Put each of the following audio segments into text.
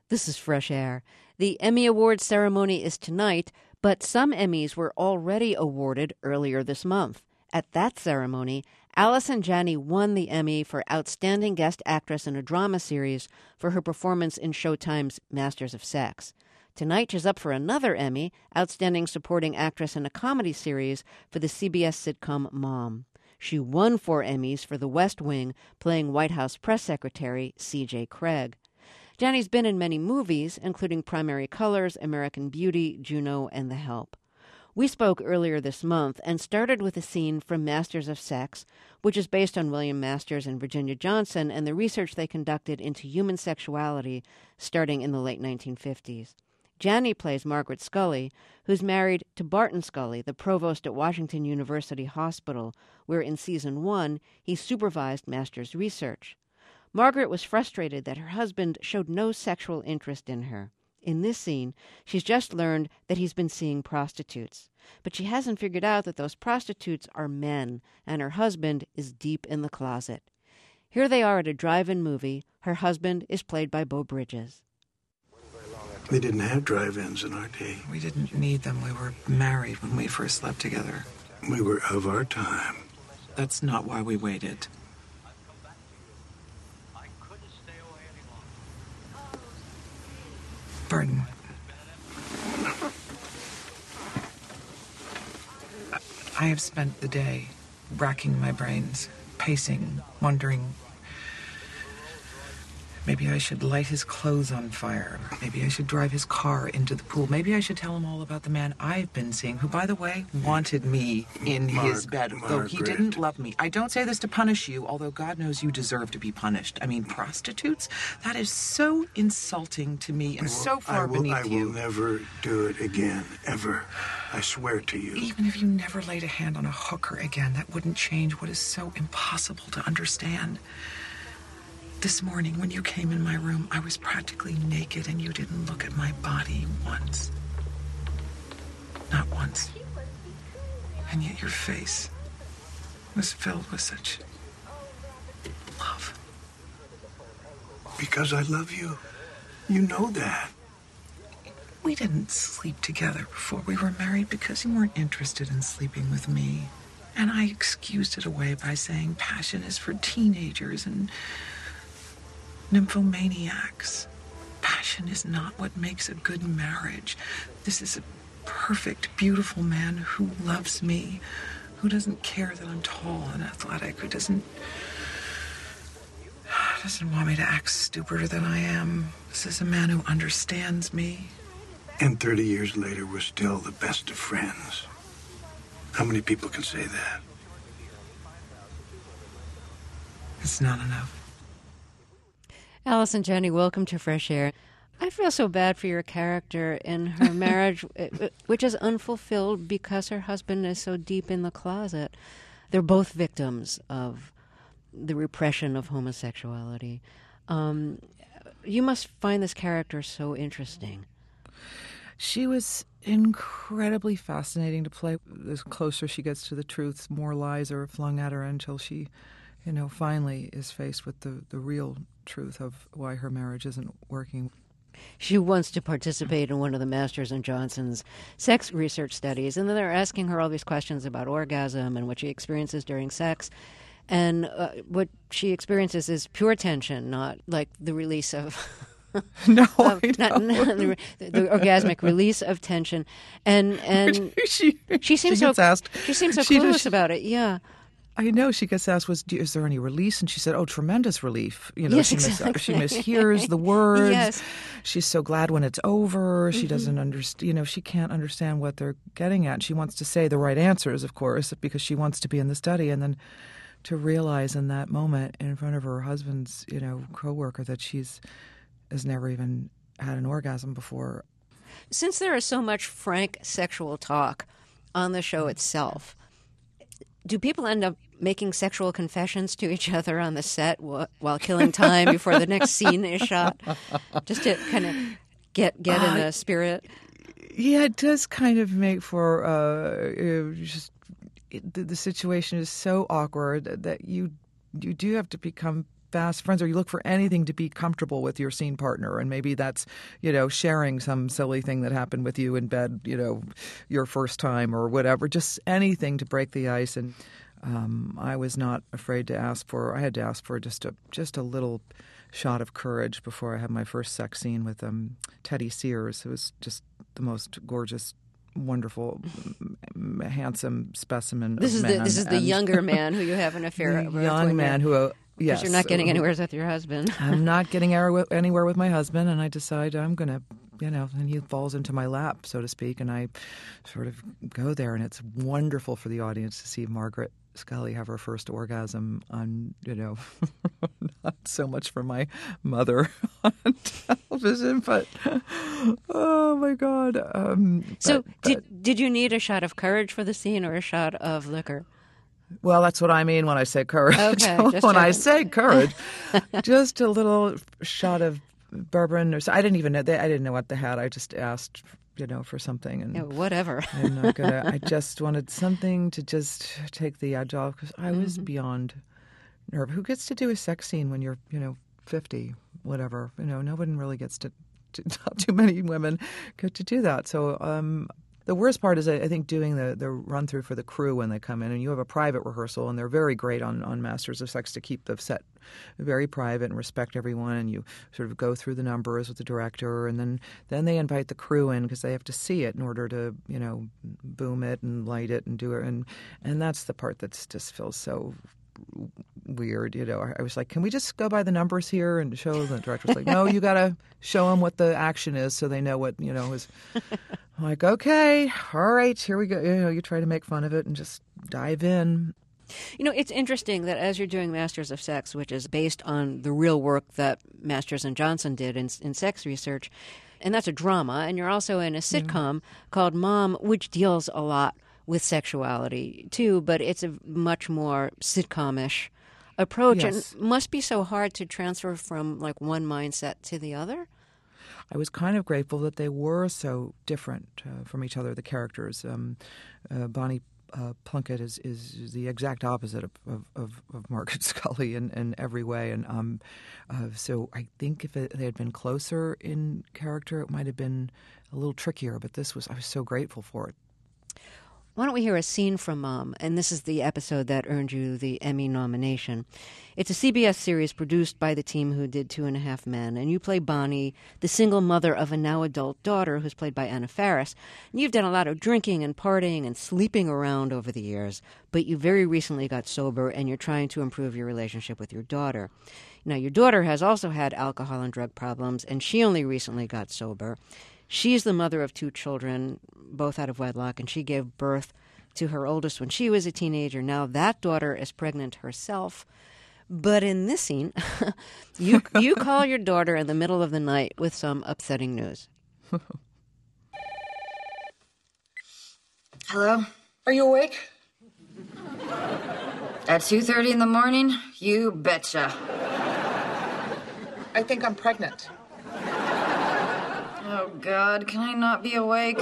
This is Fresh Air. The Emmy Awards ceremony is tonight, but some Emmys were already awarded earlier this month. At that ceremony, Allison Janney won the Emmy for Outstanding Guest Actress in a Drama Series for her performance in Showtime's Masters of Sex. Tonight, she's up for another Emmy, Outstanding Supporting Actress in a Comedy Series for the CBS sitcom Mom. She won 4 Emmys for The West Wing, playing White House Press Secretary C.J. Cregg. Janney's been in many movies, including Primary Colors, American Beauty, Juno, and The Help. We spoke earlier this month and started with a scene from Masters of Sex, which is based on William Masters and Virginia Johnson and the research they conducted into human sexuality starting in the late 1950s. Janney plays Margaret Scully, who's married to Barton Scully, the provost at Washington University Hospital, where in Season 1 he supervised Masters' research. Margaret was frustrated that her husband showed no sexual interest in her. In this scene, she's just learned that he's been seeing prostitutes. But she hasn't figured out that those prostitutes are men, and her husband is deep in the closet. Here they are at a drive-in movie. Her husband is played by Beau Bridges. We didn't have drive-ins in our day. We didn't need them. We were married when we first slept together. We were of our time. That's not why we waited. Pardon. I have spent the day racking my brains, pacing, wondering. Maybe I should light his clothes on fire. Maybe I should drive his car into the pool. Maybe I should tell him all about the man I've been seeing, who, by the way, wanted me in his bed, though he didn't love me. I don't say this to punish you, although God knows you deserve to be punished. I mean, prostitutes? That is so insulting to me and so far beneath you. I will never do it again, ever. I swear to you. Even if you never laid a hand on a hooker again, that wouldn't change what is so impossible to understand. This morning, when you came in my room, I was practically naked, and you didn't look at my body once. Not once. And yet your face was filled with such love. Because I love you. You know that. We didn't sleep together before we were married because you weren't interested in sleeping with me. And I excused it away by saying passion is for teenagers and nymphomaniacs. Passion is not what makes a good marriage. This is a perfect, beautiful man who loves me, who doesn't care that I'm tall and athletic, who doesn't want me to act stupider than I am. This is a man who understands me. And 30 years later, we're still the best of friends. How many people can say that? It's not enough. Allison Janney, welcome to Fresh Air. I feel so bad for your character in her marriage, which is unfulfilled because her husband is so deep in the closet. They're both victims of the repression of homosexuality. You must find this character so interesting. She was incredibly fascinating to play. The closer she gets to the truth, more lies are flung at her until she, finally is faced with the real truth of why her marriage isn't working. She wants to participate in one of the Masters and Johnson's sex research studies, and then they're asking her all these questions about orgasm and what she experiences during sex. And what she experiences is pure tension, not like the release of... No, not the orgasmic release of tension. And she seems so clueless about it, yeah. I know. She gets asked, is there any release? And she said, tremendous relief. Yes, she exactly. She mishears the words. Yes. She's so glad when it's over. She doesn't understand, she can't understand what they're getting at. She wants to say the right answers, of course, because she wants to be in the study. And then to realize in that moment in front of her husband's, coworker that she's has never even had an orgasm before. Since there is so much frank sexual talk on the show itself, do people end up making sexual confessions to each other on the set while killing time before the next scene is shot, just to kind of get in the spirit? Yeah, it does kind of make for the situation is so awkward that you do have to become fast friends, or you look for anything to be comfortable with your scene partner. And maybe that's, sharing some silly thing that happened with you in bed, your first time or whatever, just anything to break the ice. And I was not afraid to ask for, I had to ask for just a little shot of courage before I had my first sex scene with Teddy Sears, who was just the most gorgeous, wonderful, handsome specimen. This is the younger man who you have an affair with. Young man who, yes, you're not getting anywhere with your husband. I'm not getting anywhere with my husband, and I decide I'm going to, and he falls into my lap, so to speak, and I sort of go there, and it's wonderful for the audience to see Margaret Scully have her first orgasm on, not so much for my mother on television, but oh my God. Did you need a shot of courage for the scene or a shot of liquor? Well, that's what I mean when I say courage. Okay, when I say courage, just a little shot of bourbon or so. I didn't know what they had. I just asked, for something. And whatever. I'm not gonna. I just wanted something to just take the edge off because I was beyond nerve. Who gets to do a sex scene when you're, 50, whatever? No one really gets to not too many women get to do that. So the worst part is, I think, doing the run-through for the crew when they come in. And you have a private rehearsal, and they're very great on Masters of Sex to keep the set very private and respect everyone. And you sort of go through the numbers with the director, and then they invite the crew in because they have to see it in order to, boom it and light it and do it. And that's the part that just feels so weird. I was like, can we just go by the numbers here and show them? The director's like, no, you got to show them what the action is so they know what, is. I'm like, okay, all right, here we go. You try to make fun of it and just dive in. It's interesting that as you're doing Masters of Sex, which is based on the real work that Masters and Johnson did in sex research, and that's a drama, and you're also in a sitcom called Mom, which deals a lot with sexuality too, but it's a much more sitcom-ish approach. Yes. And must be so hard to transfer from like one mindset to the other. I was kind of grateful that they were so different from each other, the characters. Bonnie Plunkett is the exact opposite of Margaret Scully in every way. And so I think if they had been closer in character, it might have been a little trickier. But I was so grateful for it. Why don't we hear a scene from Mom? And this is the episode that earned you the Emmy nomination. It's a CBS series produced by the team who did 2.5 Men. And you play Bonnie, the single mother of a now adult daughter who's played by Anna Faris. And you've done a lot of drinking and partying and sleeping around over the years. But you very recently got sober and you're trying to improve your relationship with your daughter. Now, your daughter has also had alcohol and drug problems, and she only recently got sober. She's the mother of 2 children, both out of wedlock, and she gave birth to her oldest when she was a teenager. Now that daughter is pregnant herself. But in this scene, you call your daughter in the middle of the night with some upsetting news. Hello? Are you awake? At 2:30 in the morning? You betcha. I think I'm pregnant. Oh, God, can I not be awake?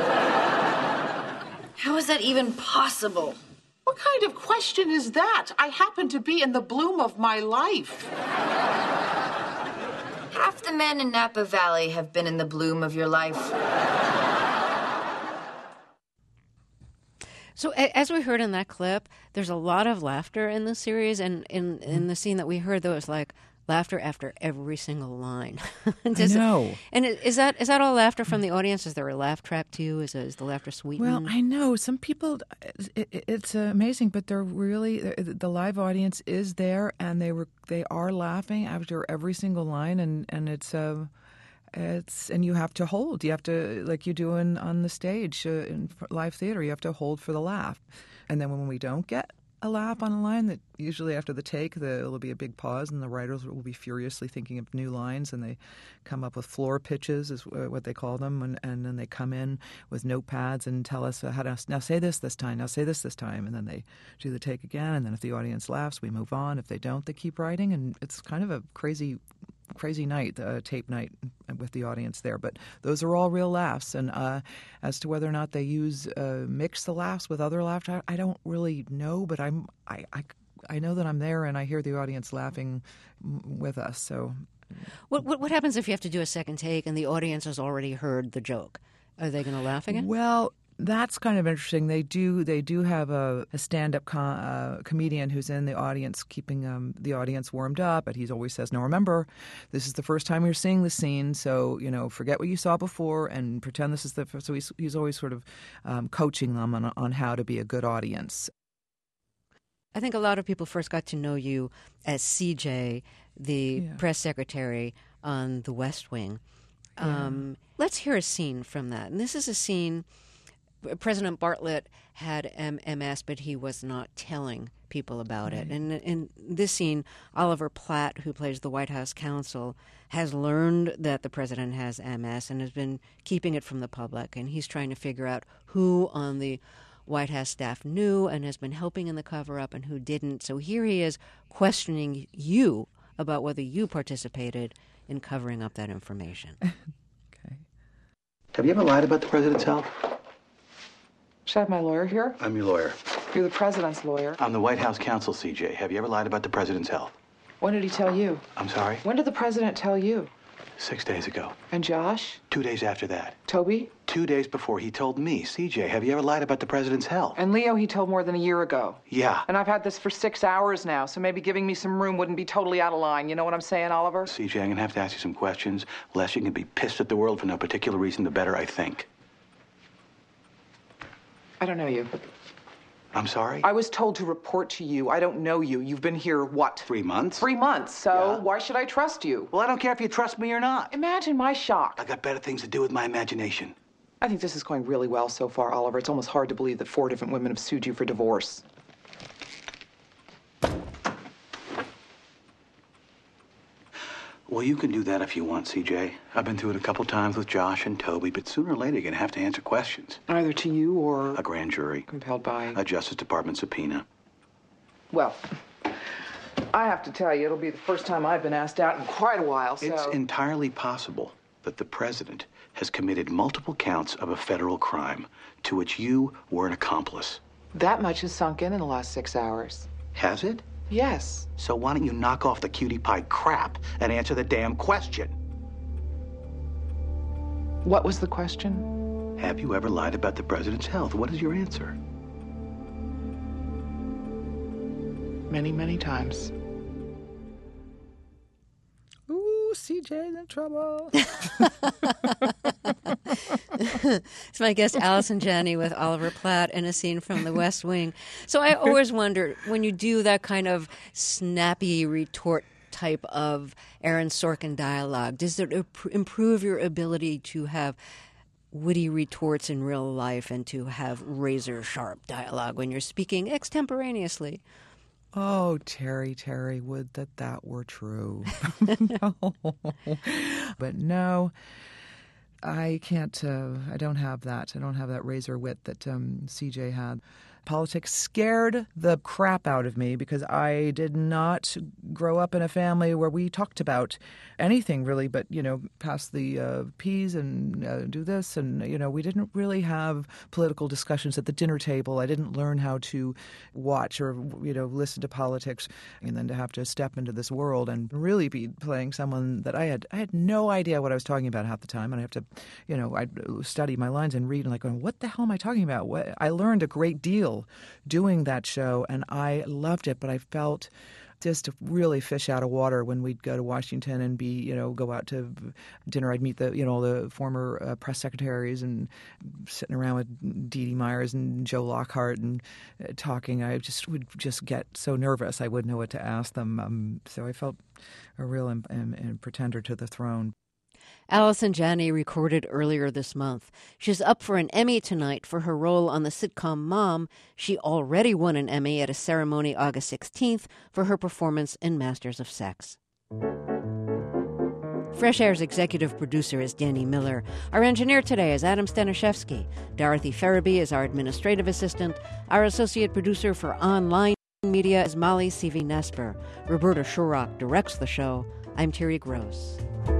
How is that even possible? What kind of question is that? I happen to be in the bloom of my life. Half the men in Napa Valley have been in the bloom of your life. So as we heard in that clip, there's a lot of laughter in the series, and in the scene that we heard, there was like laughter after every single line. I know. And is that all laughter from the audience? Is there a laugh track too? Is the laughter sweetened? Well, I know some people. It's amazing, but they're really the live audience is there, and they are laughing after every single line, and it's and you have to hold. You have to, like you do on the stage in live theater. You have to hold for the laugh, and then when we don't get a laugh on a line, that usually after the take there'll be a big pause and the writers will be furiously thinking of new lines, and they come up with floor pitches is what they call them, and then they come in with notepads and tell us how to now say this time, now say this time, and then they do the take again, and then if the audience laughs we move on. If they don't, they keep writing, and it's kind of a crazy night, tape night with the audience there. But those are all real laughs. And as to whether or not they mix the laughs with other laughter, I don't really know. But I I know that I'm there and I hear the audience laughing with us. So, What happens if you have to do a second take and the audience has already heard the joke? Are they going to laugh again? Well, that's kind of interesting. They do have a stand-up comedian who's in the audience, keeping the audience warmed up. But he always says, "No, remember, this is the first time you're seeing the scene, so forget what you saw before and pretend this is the first." So he's always sort of coaching them on how to be a good audience. I think a lot of people first got to know you as CJ, the press secretary on The West Wing. Let's hear a scene from that. And this is a scene. President Bartlet had MS, but he was not telling people about it. And in this scene, Oliver Platt, who plays the White House counsel, has learned that the president has MS and has been keeping it from the public. And he's trying to figure out who on the White House staff knew and has been helping in the cover-up and who didn't. So here he is questioning you about whether you participated in covering up that information. Okay. Have you ever lied about the president's health? Should I have my lawyer here? I'm your lawyer. You're the president's lawyer. I'm the White House counsel, CJ. Have you ever lied about the president's health? When did he tell you? I'm sorry? When did the president tell you? 6 days ago. And Josh? 2 days after that. Toby? 2 days before he told me, CJ, have you ever lied about the president's health? And Leo he told more than a year ago. Yeah. And I've had this for 6 hours now, so maybe giving me some room wouldn't be totally out of line. You know what I'm saying, Oliver? CJ, I'm going to have to ask you some questions. The less you can be pissed at the world for no particular reason, the better, I think. I don't know you. I'm sorry? I was told to report to you. I don't know you. You've been here, what? 3 months? 3 months, so Yeah. why should I trust you? Well, I don't care if you trust me or not. Imagine my shock. I got better things to do with my imagination. I think this is going really well so far, Oliver. It's almost hard to believe that 4 different women have sued you for divorce. Well, you can do that if you want, CJ. I've been through it a couple times with Josh and Toby, but sooner or later you're going to have to answer questions. Either to you or A grand jury, compelled by... a Justice Department subpoena. Well, I have to tell you, it'll be the first time I've been asked out in quite a while, so... It's entirely possible that the president has committed multiple counts of a federal crime to which you were an accomplice. That much has sunk in the last 6 hours. Has it? Yes. So why don't you knock off the cutie pie crap and answer the damn question? What was the question? Have you ever lied about the president's health? What is your answer? Many, many times. Ooh, CJ's in trouble. It's my guest, Allison Janney, with Oliver Platt in a scene from The West Wing. So I always wonder, when you do that kind of snappy retort type of Aaron Sorkin dialogue, does it improve your ability to have witty retorts in real life and to have razor-sharp dialogue when you're speaking extemporaneously? Oh, Terry, would that were true. No. But no, I can't, I don't have that. I don't have that razor wit that CJ had. Politics scared the crap out of me because I did not grow up in a family where we talked about anything really but, pass the peas and do this. And, we didn't really have political discussions at the dinner table. I didn't learn how to watch or, listen to politics, and then to have to step into this world and really be playing someone that I had no idea what I was talking about half the time. And I have to, I'd study my lines and read and going, what the hell am I talking about? I learned a great deal doing that show, and I loved it, but I felt just really fish out of water when we'd go to Washington and go out to dinner. I'd meet the former press secretaries and sitting around with Dee Dee Myers and Joe Lockhart and talking. I would just get so nervous I wouldn't know what to ask them. So I felt a real pretender to the throne. Allison Janney recorded earlier this month. She's up for an Emmy tonight for her role on the sitcom Mom. She already won an Emmy at a ceremony August 16th for her performance in Masters of Sex. Fresh Air's executive producer is Danny Miller. Our engineer today is Adam Staniszewski. Dorothy Farabee is our administrative assistant. Our associate producer for online media is Molly Seavey-Nesper. Roberta Shurrock directs the show. I'm Terry Gross.